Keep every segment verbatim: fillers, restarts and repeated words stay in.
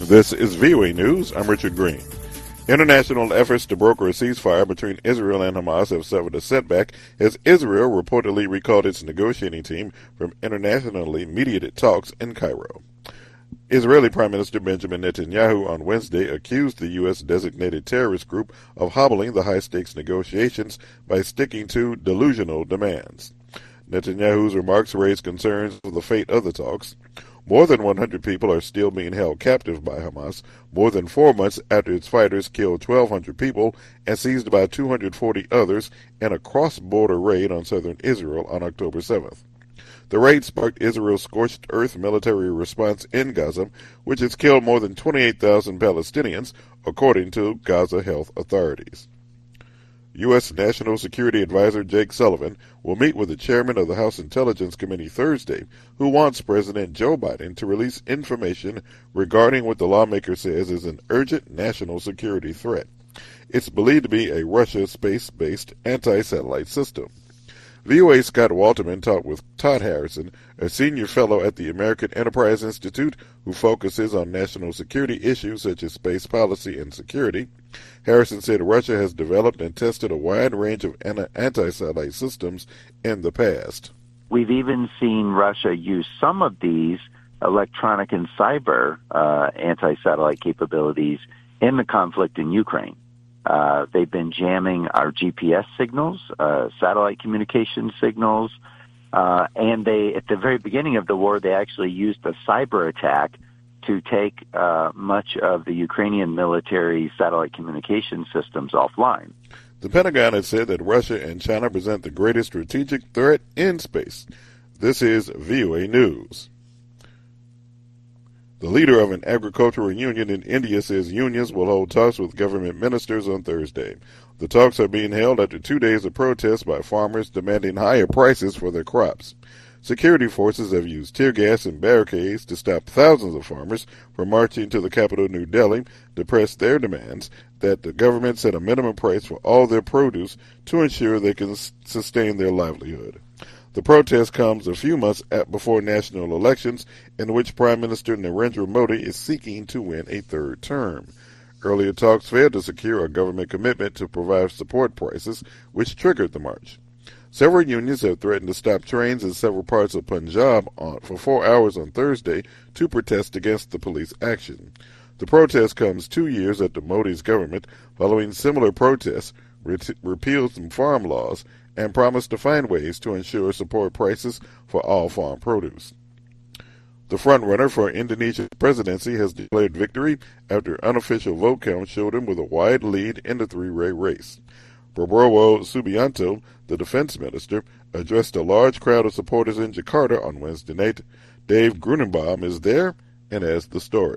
This is V O A News. I'm Richard Green. International efforts to broker a ceasefire between Israel and Hamas have suffered a setback as Israel reportedly recalled its negotiating team from internationally mediated talks in Cairo. Israeli Prime Minister Benjamin Netanyahu on Wednesday accused the U S-designated terrorist group of hobbling the high-stakes negotiations by sticking to delusional demands. Netanyahu's remarks raised concerns for the fate of the talks. More than one hundred people are still being held captive by Hamas, more than four months after its fighters killed twelve hundred people and seized about two hundred forty others in a cross-border raid on southern Israel on October seventh. The raid sparked Israel's scorched earth military response in Gaza, which has killed more than twenty-eight thousand Palestinians, according to Gaza health authorities. U S. National Security Advisor Jake Sullivan will meet with the chairman of the House Intelligence Committee Thursday, who wants President Joe Biden to release information regarding what the lawmaker says is an urgent national security threat. It's believed to be a Russia space-based anti-satellite system. V O A's Scott Walterman talked with Todd Harrison, a senior fellow at the American Enterprise Institute who focuses on national security issues such as space policy and security. Harrison said Russia has developed and tested a wide range of anti-satellite systems in the past. We've even seen Russia use some of these electronic and cyber uh, anti-satellite capabilities in the conflict in Ukraine. Uh, they've been jamming our G P S signals, uh, satellite communication signals, uh, and they, at the very beginning of the war, they actually used a cyber attack to take uh, much of the Ukrainian military satellite communication systems offline. The Pentagon has said that Russia and China present the greatest strategic threat in space. This is V O A News. The leader of an agricultural union in India says unions will hold talks with government ministers on Thursday. The talks are being held after two days of protests by farmers demanding higher prices for their crops. Security forces have used tear gas and barricades to stop thousands of farmers from marching to the capital, New Delhi, to press their demands that the government set a minimum price for all their produce to ensure they can sustain their livelihood. The protest comes a few months before national elections, in which Prime Minister Narendra Modi is seeking to win a third term. Earlier talks failed to secure a government commitment to provide support prices, which triggered the march. Several unions have threatened to stop trains in several parts of Punjab on, for four hours on Thursday to protest against the police action. The protest comes two years after Modi's government, following similar protests, re- repealed some farm laws and promised to find ways to ensure support prices for all farm produce. The frontrunner for Indonesia's presidency has declared victory after unofficial vote count showed him with a wide lead in the three-way race. Prabowo Subianto, the defense minister, addressed a large crowd of supporters in Jakarta on Wednesday night. Dave Grunenbaum is there and has the story.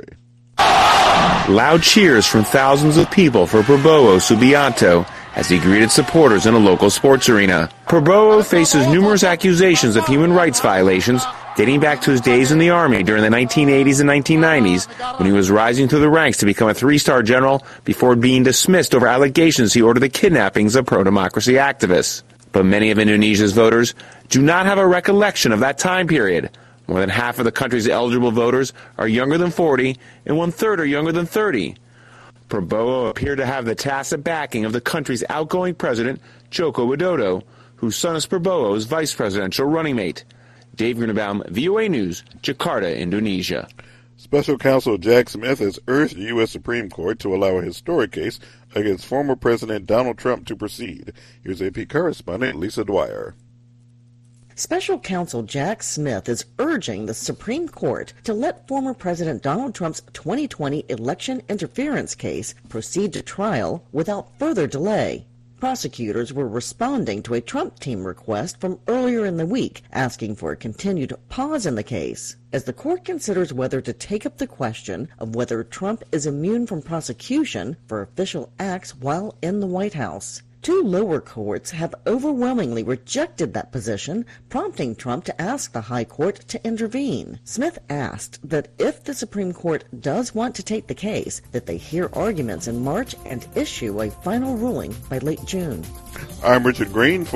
Loud cheers from thousands of people for Prabowo Subianto as he greeted supporters in a local sports arena. Prabowo faces numerous accusations of human rights violations dating back to his days in the army during the nineteen eighties and nineteen nineties when he was rising through the ranks to become a three-star general before being dismissed over allegations he ordered the kidnappings of pro-democracy activists. But many of Indonesia's voters do not have a recollection of that time period. More than half of the country's eligible voters are younger than forty, and one-third are younger than thirty. Prabowo appeared to have the tacit backing of the country's outgoing president, Joko Widodo, whose son is Prabowo's vice presidential running mate. Dave Grunenbaum, V O A News, Jakarta, Indonesia. Special Counsel Jack Smith has urged the U S Supreme Court to allow a historic case against former President Donald Trump to proceed. Here's A P correspondent Lisa Dwyer. Special Counsel Jack Smith is urging the Supreme Court to let former President Donald Trump's twenty twenty election interference case proceed to trial without further delay. Prosecutors were responding to a Trump team request from earlier in the week, asking for a continued pause in the case, as the court considers whether to take up the question of whether Trump is immune from prosecution for official acts while in the White House. Two lower courts have overwhelmingly rejected that position, prompting Trump to ask the High Court to intervene. Smith asked that if the Supreme Court does want to take the case, that they hear arguments in March and issue a final ruling by late June. I'm Richard Green for